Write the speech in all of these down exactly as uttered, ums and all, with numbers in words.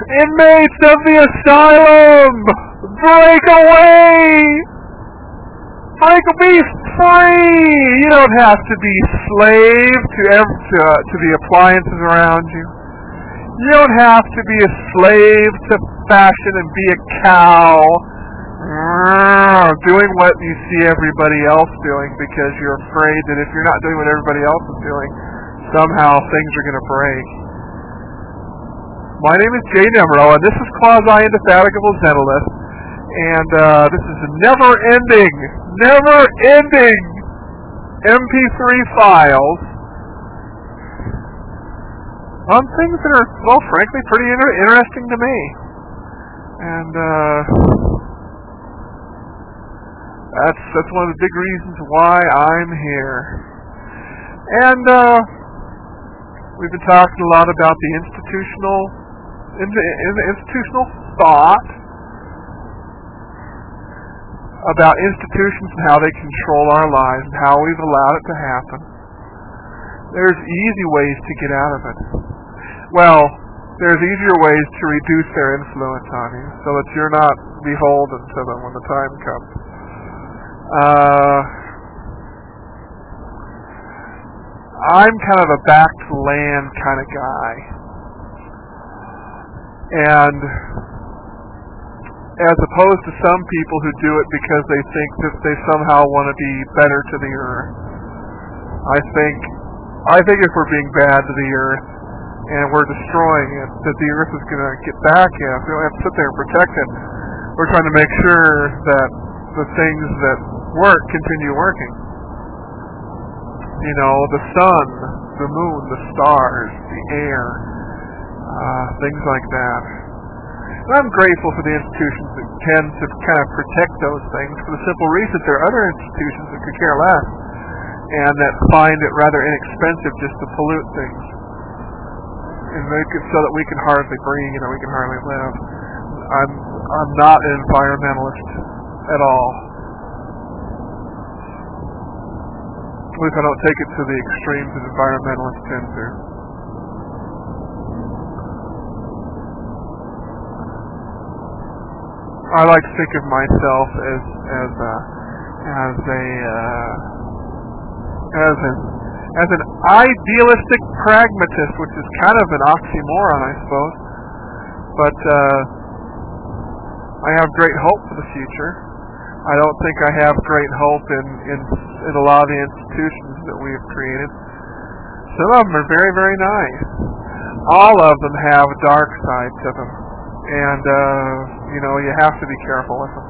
Inmates of the asylum, break away! Break be free! You don't have to be slave to, ev- to, uh, to the appliances around you. You don't have to be a slave to fashion and be a cow, doing what you see everybody else doing because you're afraid that if you're not doing what everybody else is doing, somehow things are going to break. My name is Jay Nemro, and this is Quasi-Indefatigable Zentalist, and uh, this is a never-ending, never-ending M P three files on things that are, well, frankly, pretty inter- interesting to me. And uh, that's that's one of the big reasons why I'm here. And uh, we've been talking a lot about the institutional, in the, in the institutional thought, about institutions and how they control our lives and how we've allowed it to happen. There's easy ways to get out of it. Well, there's easier ways to reduce their influence on you so that you're not beholden to them when the time comes. Uh, I'm kind of a back to land kind of guy. And as opposed to some people who do it because they think that they somehow want to be better to the earth, I think I think if we're being bad to the earth and we're destroying it, that the earth is going to get back at us. We don't have to sit there and protect it. We're trying to make sure that the things that work continue working. You know, the sun, the moon, the stars, the air, uh, things like that. And I'm grateful for the institutions that tend to kind of protect those things for the simple reason that there are other institutions that could care less and that find it rather inexpensive just to pollute things and make it so that we can hardly breathe and we can hardly live. I'm I'm not an environmentalist at all. At least I don't take it to the extremes that environmentalists tend to. I like to think of myself as as a as a uh, as an as an idealistic pragmatist, which is kind of an oxymoron, I suppose. But uh, I have great hope for the future. I don't think I have great hope in, in in a lot of the institutions that we have created. Some of them are very, very nice. All of them have a dark side to them. And, uh, you know, you have to be careful with them.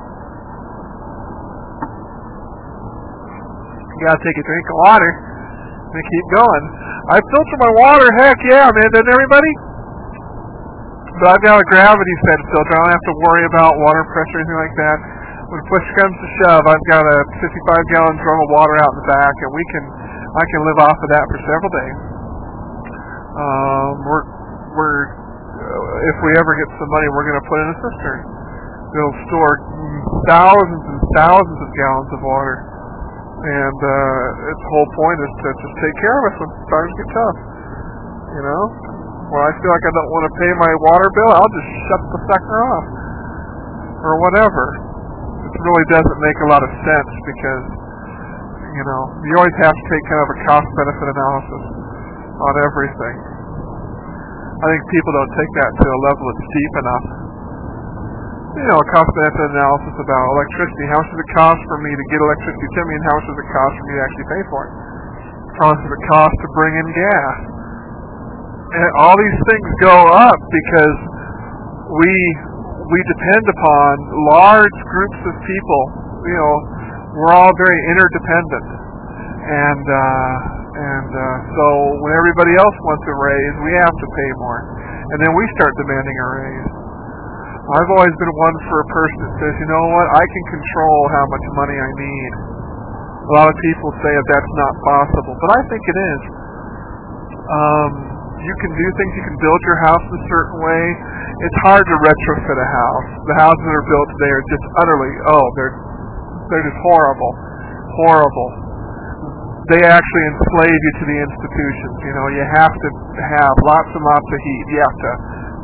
You gotta take a drink of water and keep going. I filter my water, heck yeah, man, doesn't everybody? But I've got a gravity-fed filter. I don't have to worry about water pressure or anything like that. When push comes to shove, I've got a fifty-five gallon drum of water out in the back, and we can, I can live off of that for several days. Um, we're, we're, uh, if we ever get some money, we're going to put in a cistern. It'll store thousands and thousands of gallons of water, and uh, its whole point is to just take care of us when times get tough. You know, when I feel like I don't want to pay my water bill, I'll just shut the sucker off, or whatever. It really doesn't make a lot of sense because, you know, you always have to take kind of a cost-benefit analysis on everything. I think people don't take that to a level that's deep enough. You know, a cost-benefit analysis about electricity. How much does it cost for me to get electricity to me, and how much does it cost for me to actually pay for it? How much does it cost to bring in gas? And all these things go up because we we depend upon large groups of people. You know, we're all very interdependent, and uh, and uh, so when everybody else wants a raise, we have to pay more, and then we start demanding a raise. I've always been one for a person that says, you know what, I can control how much money I need. A lot of people say that that's not possible, but I think it is. Um, you can do things, you can build your house in a certain way. It's hard to retrofit a house. The houses that are built today are just utterly, oh, they're they're just horrible, horrible. They actually enslave you to the institutions. You know, you have to have lots and lots of heat. You have to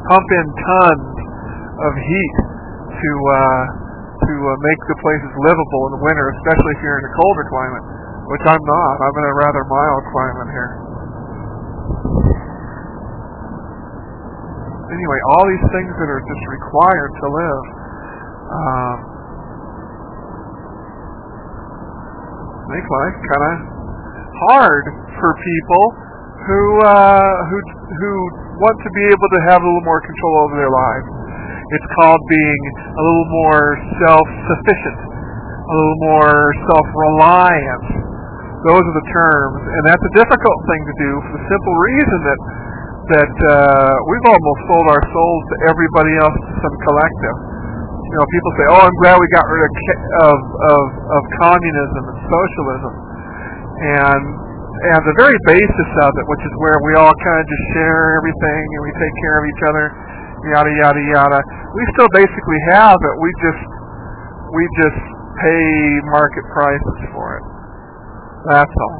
pump in tons of heat to uh, to uh, make the places livable in the winter, especially if you're in a colder climate, which I'm not. I'm in a rather mild climate here. Anyway, all these things that are just required to live. Um, make life kind of hard for people who uh, who who want to be able to have a little more control over their lives. It's called being a little more self-sufficient, a little more self-reliant. Those are the terms, and that's a difficult thing to do for the simple reason that that uh, we've almost sold our souls to everybody else, to some collective. You know, people say, "Oh, I'm glad we got rid of of of, of communism and socialism," and and the very basis of it, which is where we all kind of just share everything and we take care of each other, yada yada yada. We still basically have it. We just we just pay market prices for it. That's all.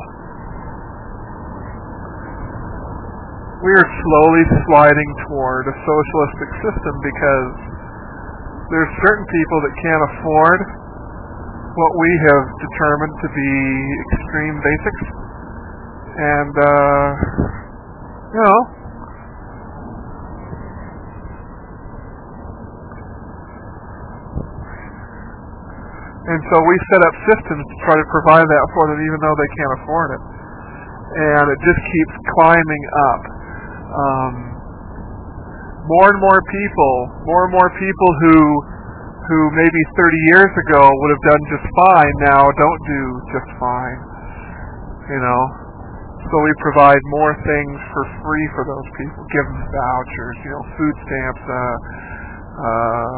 We are slowly sliding toward a socialistic system because there's certain people that can't afford what we have determined to be extreme basics. And, uh, you know, and so we set up systems to try to provide that for them even though they can't afford it. And it just keeps climbing up. Um, more and more people, more and more people who who maybe thirty years ago would have done just fine now don't do just fine. You know, so we provide more things for free for those people. Give them vouchers, you know, food stamps, uh, uh,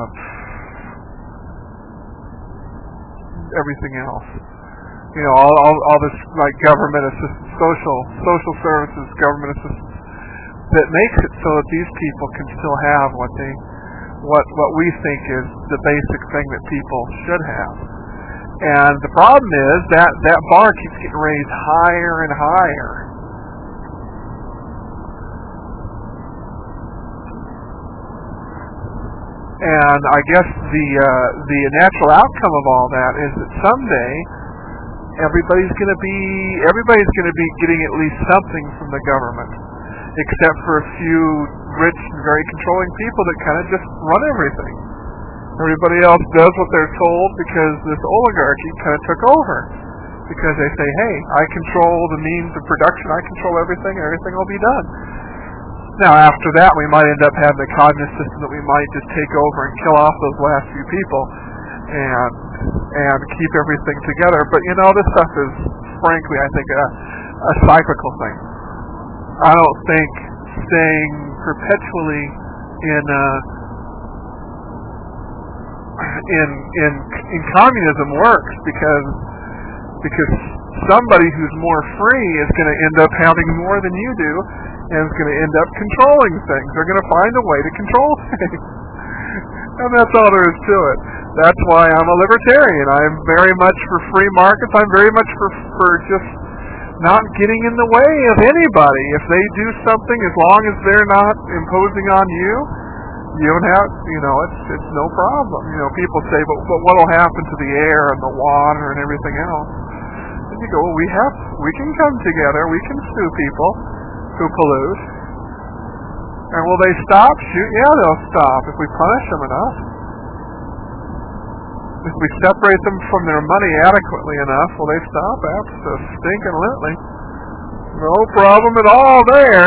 everything else. You know, all, all all this like government assistance, social social services, government assistance. That makes it so that these people can still have what they, what what we think is the basic thing that people should have. And the problem is that that bar keeps getting raised higher and higher. And I guess the uh, the natural outcome of all that is that someday everybody's going to be everybody's going to be getting at least something from the government. Except for a few rich and very controlling people that kind of just run everything. Everybody else does what they're told because this oligarchy kind of took over. Because they say, hey, I control the means of production, I control everything, and everything will be done. Now, after that, we might end up having a communist system that we might just take over and kill off those last few people and and keep everything together. But, you know, this stuff is, frankly, I think, a, a cyclical thing. I don't think staying perpetually in uh, in in in communism works because because somebody who's more free is going to end up having more than you do and is going to end up controlling things. They're going to find a way to control things, and that's all there is to it. That's why I'm a libertarian. I'm very much for free markets. I'm very much for for just not getting in the way of anybody. If they do something, as long as they're not imposing on you, you don't have, you know, it's it's no problem. You know, people say, but but what'll happen to the air and the water and everything else? And you go, well, we have, we can come together, we can sue people who pollute. And will they stop? Shoot, yeah, they'll stop if we punish them enough. If we separate them from their money adequately enough, will they stop? Absolutely. No problem at all there.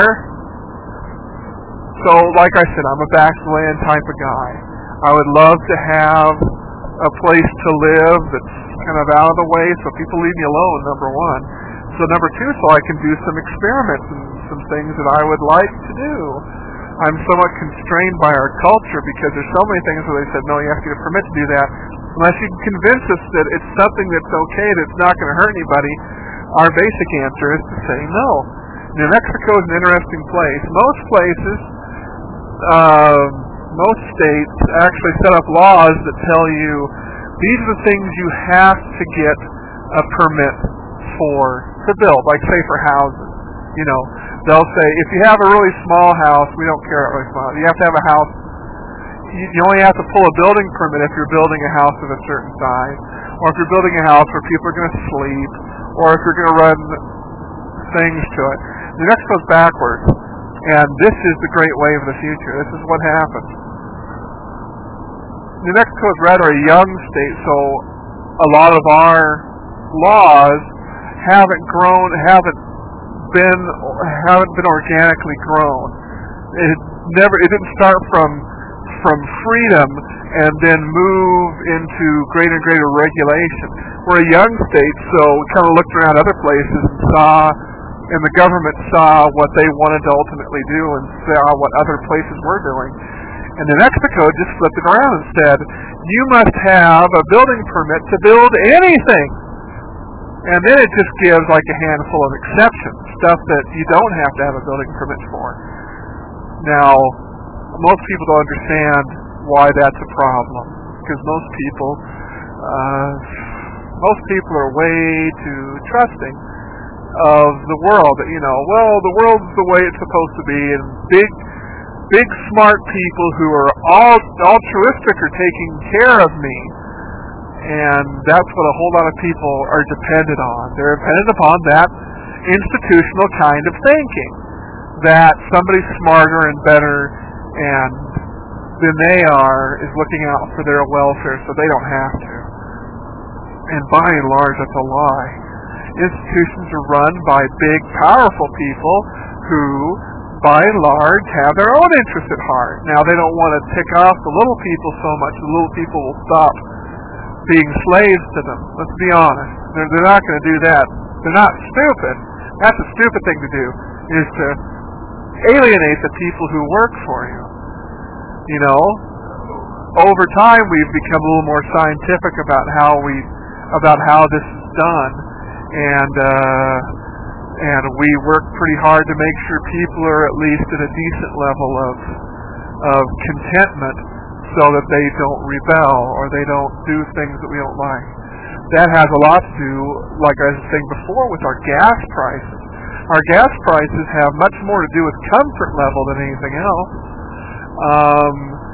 So, like I said, I'm a backland type of guy. I would love to have a place to live that's kind of out of the way so people leave me alone, number one. So number two, so I can do some experiments and some things that I would like to do. I'm somewhat constrained by our culture because there's so many things where they said, no, you have to get a permit to do that. Unless you can convince us that it's something that's okay, that's not going to hurt anybody, our basic answer is to say no. New Mexico is an interesting place. Most places, uh, most states actually set up laws that tell you these are the things you have to get a permit for to build, like say for houses. You know, they'll say, if you have a really small house, we don't care about really small. You have to have a house. You, you only have to pull a building permit if you're building a house of a certain size, or if you're building a house where people are going to sleep, or if you're going to run things to it. New Mexico's backwards, and this is the great wave of the future. This is what happens. New Mexico is rather a young state, so a lot of our laws haven't grown, haven't been, haven't been organically grown. It never, it didn't start from from freedom and then move into greater and greater regulation. We're a young state, so we kind of looked around other places and saw, and the government saw what they wanted to ultimately do and saw what other places were doing. And New Mexico just flipped it around and said, you must have a building permit to build anything. And then it just gives like a handful of exceptions, stuff that you don't have to have a building permit for. Now, most people don't understand why that's a problem, because most people, uh, most people are way too trusting of the world. That, you know, well, the world's the way it's supposed to be, and big, big smart people who are all altruistic are taking care of me. And that's what a whole lot of people are dependent on. They're dependent upon that institutional kind of thinking, that somebody smarter and better and than they are is looking out for their welfare so they don't have to. And by and large, that's a lie. Institutions are run by big, powerful people who, by and large, have their own interests at heart. Now, they don't want to tick off the little people so much, the little people will stop being slaves to them. Let's be honest. They're, they're not going to do that. They're not stupid. That's a stupid thing to do, is to alienate the people who work for you. You know, over time we've become a little more scientific about how we, about how this is done, and uh, and we work pretty hard to make sure people are at least at a decent level of of contentment, so that they don't rebel or they don't do things that we don't like. That has a lot to do, like I was saying before, with our gas prices. Our gas prices have much more to do with comfort level than anything else. Um,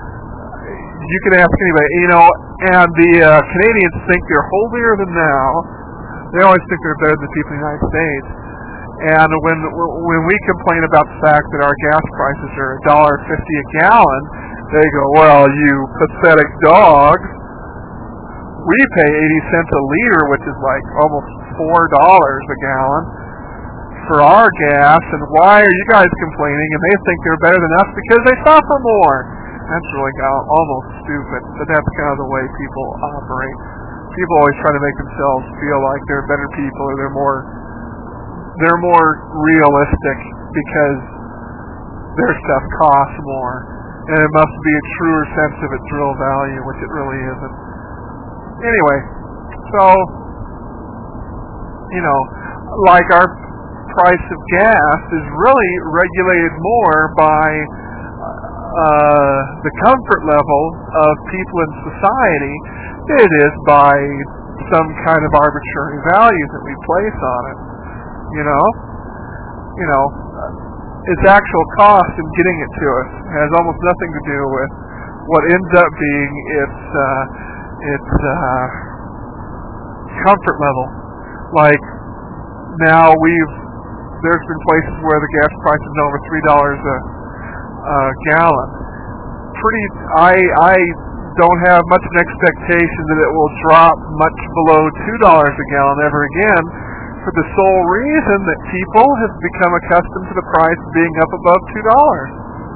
you can ask anybody, you know, and the uh, Canadians think they're holier than thou. They always think they're better than the people in the United States. And when when we complain about the fact that our gas prices are a dollar fifty a gallon, they go, well, you pathetic dogs. We pay eighty cents a liter, which is like almost four dollars a gallon for our gas, and why are you guys complaining? And they think they're better than us because they suffer more. That's really almost stupid, but that's kind of the way people operate. People always try to make themselves feel like they're better people, or they're more they're more realistic because their stuff costs more, and it must be a truer sense of its real value, which it really isn't. Anyway, so you know, like our price of gas is really regulated more by uh, the comfort level of people in society than it is by some kind of arbitrary value that we place on it. You know, you know, its actual cost in getting it to us has almost nothing to do with what ends up being its uh, its uh, comfort level. Like now we've there's been places where the gas price is over three dollars a, a gallon. Pretty, I I don't have much of an expectation that it will drop much below two dollars a gallon ever again, for the sole reason that people have become accustomed to the price being up above two dollars,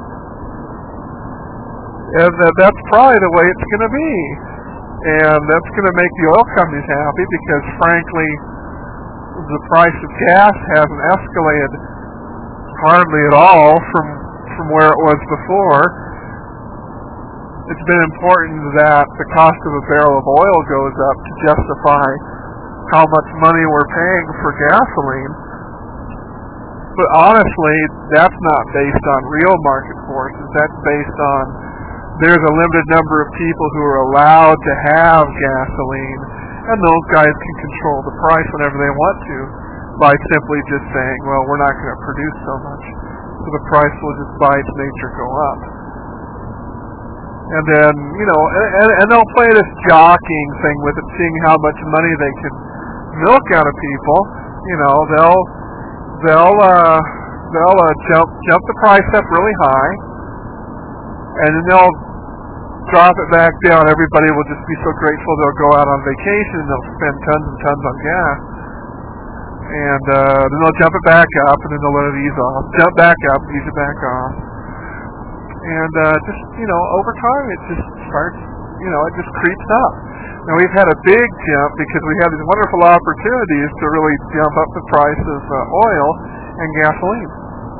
and that that's probably the way it's going to be, and that's going to make the oil companies happy because, frankly, the price of gas hasn't escalated hardly at all from from where it was before. It's been important that the cost of a barrel of oil goes up to justify how much money we're paying for gasoline. But honestly, that's not based on real market forces. That's based on there's a limited number of people who are allowed to have gasoline, and those guys can control the price whenever they want to. by simply just saying, well, we're not going to produce so much, so the price will just by its nature go up. And then, you know, and, and they'll play this jockeying thing with it, seeing how much money they can milk out of people. You know, they'll they'll uh, they'll uh, jump jump the price up really high, and then they'll drop it back down. Everybody will just be so grateful they'll go out on vacation and they'll spend tons and tons on gas. And uh, then they'll jump it back up, and then they'll let it ease off. Jump back up, ease it back off. And uh, just, you know, over time it just starts, you know, it just creeps up. Now we've had a big jump because we have these wonderful opportunities to really jump up the price of uh, oil and gasoline.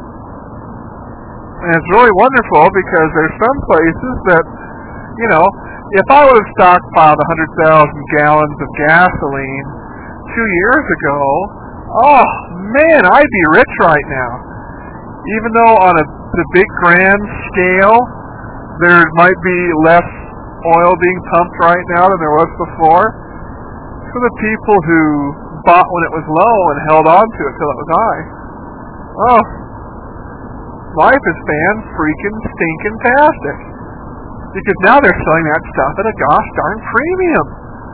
And it's really wonderful because there's some places that, you know, if I would have stockpiled one hundred thousand gallons of gasoline two years ago, oh, man, I'd be rich right now. Even though on a, the big grand scale, there might be less oil being pumped right now than there was before, for the people who bought when it was low and held on to it till it was high, oh, life is fan-freaking-stinking-tastic. Because now they're selling that stuff at a gosh darn premium.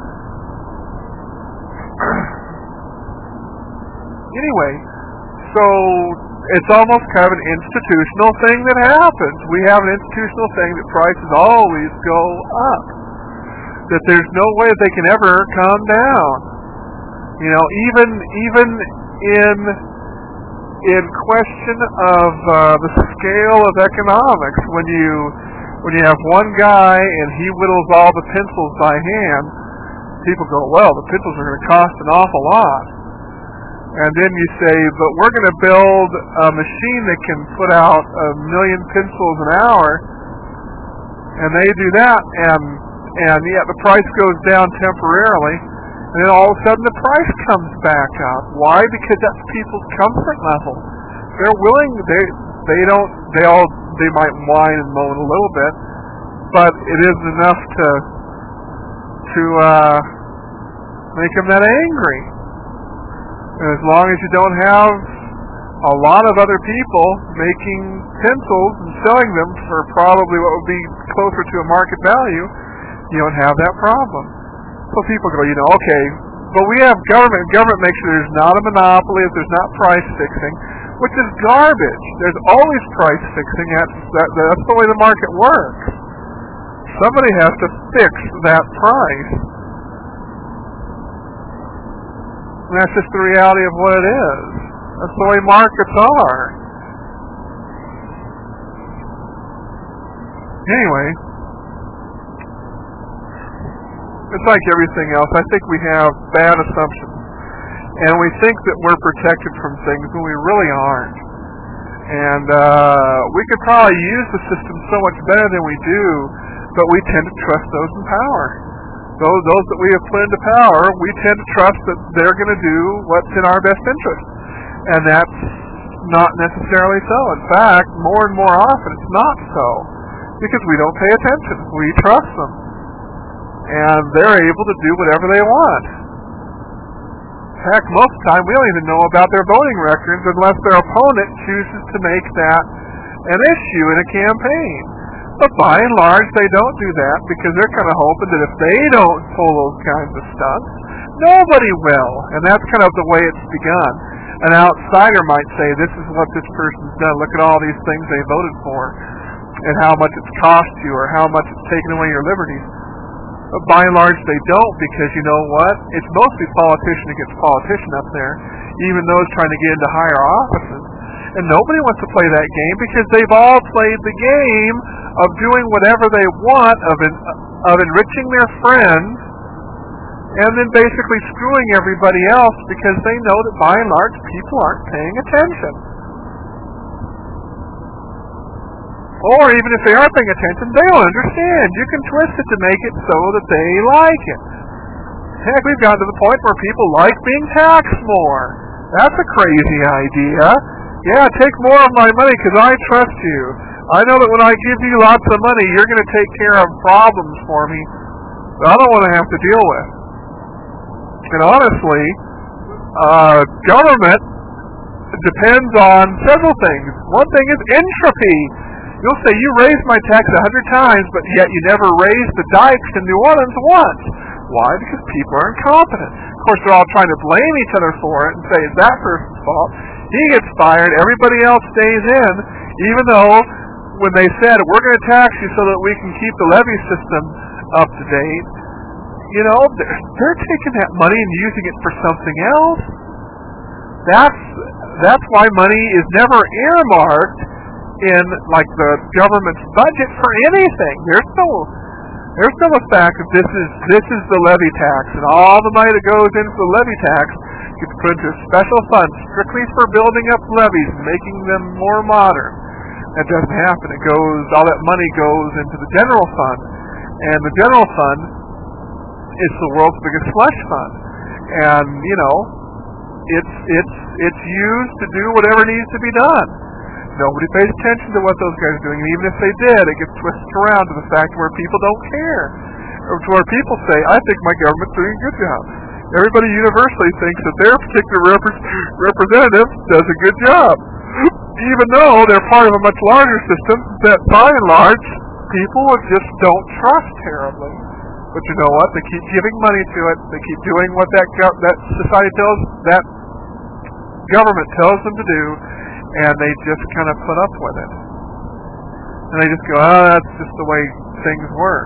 Anyway, so it's almost kind of an institutional thing that happens. We have an institutional thing that prices always go up. That there's no way that they can ever come down. You know, even even in in question of uh, the scale of economics, when you when you have one guy and he whittles all the pencils by hand, people go, well, the pencils are going to cost an awful lot. And then you say, but we're going to build a machine that can put out a million pencils an hour, and they do that, and and yet the price goes down temporarily, and then all of a sudden the price comes back up. Why? Because that's people's comfort level. They're willing. They they don't. They all they might whine and moan a little bit, but it isn't enough to to uh, make them that angry. And as long as you don't have a lot of other people making pencils and selling them for probably what would be closer to a market value, you don't have that problem. So people go, you know, okay, but we have government. Government makes sure there's not a monopoly, if there's not price fixing, which is garbage. There's always price fixing. That's, that, that's the way the market works. Somebody has to fix that price. And that's just the reality of what it is. That's the way markets are. Anyway, it's like everything else. I think we have bad assumptions. And we think that we're protected from things when we really aren't. And uh, we could probably use the system so much better than we do, but we tend to trust those in power. Those, those that we have put into power, we tend to trust that they're going to do what's in our best interest. And that's not necessarily so. In fact, more and more often it's not so. Because we don't pay attention. We trust them. And they're able to do whatever they want. Heck, most of the time we don't even know about their voting records unless their opponent chooses to make that an issue in a campaign. But by and large, they don't do that because they're kind of hoping that if they don't pull those kinds of stunts, nobody will. And that's kind of the way it's begun. An outsider might say, this is what this person's done. Look at all these things they voted for and how much it's cost you or how much it's taken away your liberties. But by and large, they don't because you know what? It's mostly politician against politician up there, even those trying to get into higher offices. And nobody wants to play that game because they've all played the game of doing whatever they want, of en- of enriching their friends, and then basically screwing everybody else because they know that by and large people aren't paying attention. Or even if they are paying attention, they don't understand. You can twist it to make it so that they like it. Heck, we've gotten to the point where people like being taxed more. That's a crazy idea. Yeah, take more of my money because I trust you. I know that when I give you lots of money, you're going to take care of problems for me that I don't want to have to deal with. And honestly, uh, government depends on several things. One thing is entropy. You'll say, you raised my tax a hundred times, but yet you never raised the dikes in New Orleans once. Why? Because people are incompetent. Of course, they're all trying to blame each other for it and say it's that person's fault. He gets fired, everybody else stays in, even though when they said, we're going to tax you so that we can keep the levy system up to date, you know, they're, they're taking that money and using it for something else. That's that's why money is never earmarked in like the government's budget for anything. There's no there's no fact that this is this is the levy tax, and all the money that goes in for the levy tax gets put into a special fund strictly for building up levees and making them more modern. That doesn't happen. It goes all that money goes into the general fund, and the general fund is the world's biggest slush fund, and you know it's it's it's used to do whatever needs to be done. Nobody pays attention to what those guys are doing, and even if they did, it gets twisted around to the fact where people don't care, or to where people say, I think my government's doing a good job. Everybody universally thinks that their particular rep- representative does a good job, even though they're part of a much larger system that, by and large, people just don't trust terribly. But you know what? They keep giving money to it. They keep doing what that go- that society tells, that government tells them to do, and they just kind of put up with it. And they just go, oh, that's just the way things work.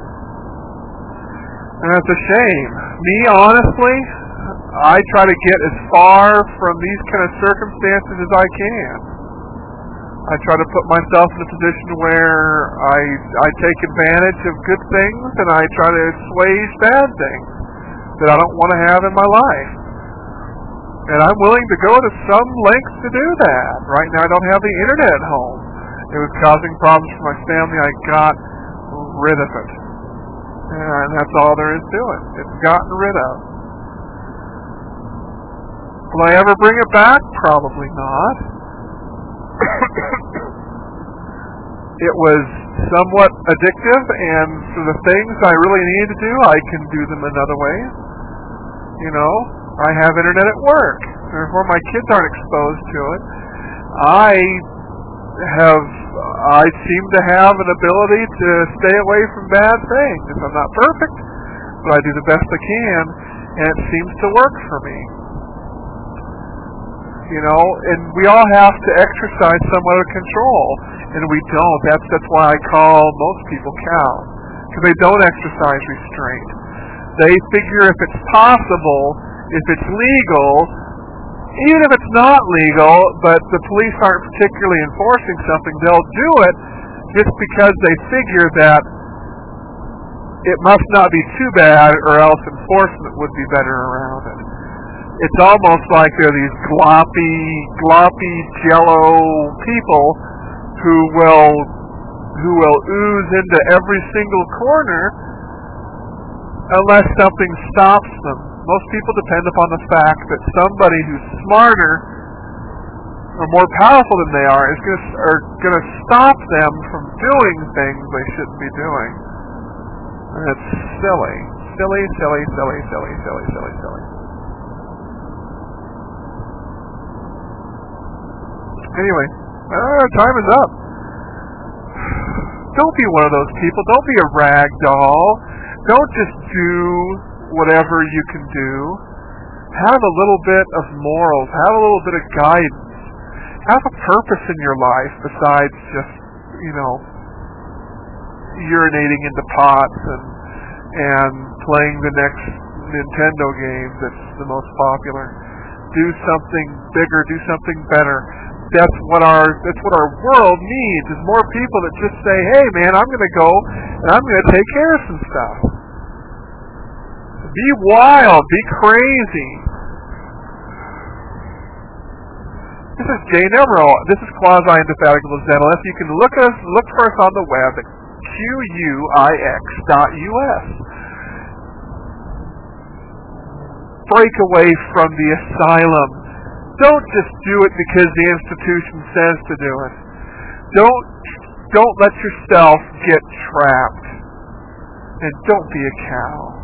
And that's a shame. Me, honestly, I try to get as far from these kind of circumstances as I can. I try to put myself in a position where I I take advantage of good things, and I try to assuage bad things that I don't want to have in my life. And I'm willing to go to some lengths to do that. Right now I don't have the internet at home. It was causing problems for my family. I got rid of it. And that's all there is to it. It's gotten rid of. Will I ever bring it back? Probably not. It was somewhat addictive, and for the things I really need to do, I can do them another way. You know, I have internet at work. Therefore, my kids aren't exposed to it. I have, I seem to have an ability to stay away from bad things. I'm not perfect, but I do the best I can, and it seems to work for me. You know, and we all have to exercise somewhat of control, and we don't. That's that's why I call most people cows, because they don't exercise restraint. They figure if it's possible, if it's legal, even if it's not legal, but the police aren't particularly enforcing something, they'll do it just because they figure that it must not be too bad, or else enforcement would be better around it. It's almost like they're these gloppy, gloppy jello people who will who will ooze into every single corner unless something stops them. Most people depend upon the fact that somebody who's smarter or more powerful than they are is going to are going to stop them from doing things they shouldn't be doing. And it's silly, silly, silly, silly, silly, silly, silly, silly. Anyway, uh, time is up. Don't be one of those people. Don't be a rag doll. Don't just do whatever you can do. Have a little bit of morals. Have a little bit of guidance. Have a purpose in your life besides just, you know, urinating into pots and and playing the next Nintendo game that's the most popular. Do something bigger. Do something better. That's what our that's what our world needs, is more people that just say, hey man, I'm going to go and I'm going to take care of some stuff. Be wild, be crazy. This is Jay Neverall. This is Quasi-Indefatigable Zenolith. You can look us look for us on the web at Q U I X dot U S. Break away from the asylum. Don't just do it because the institution says to do it. Don't don't let yourself get trapped. And don't be a cow.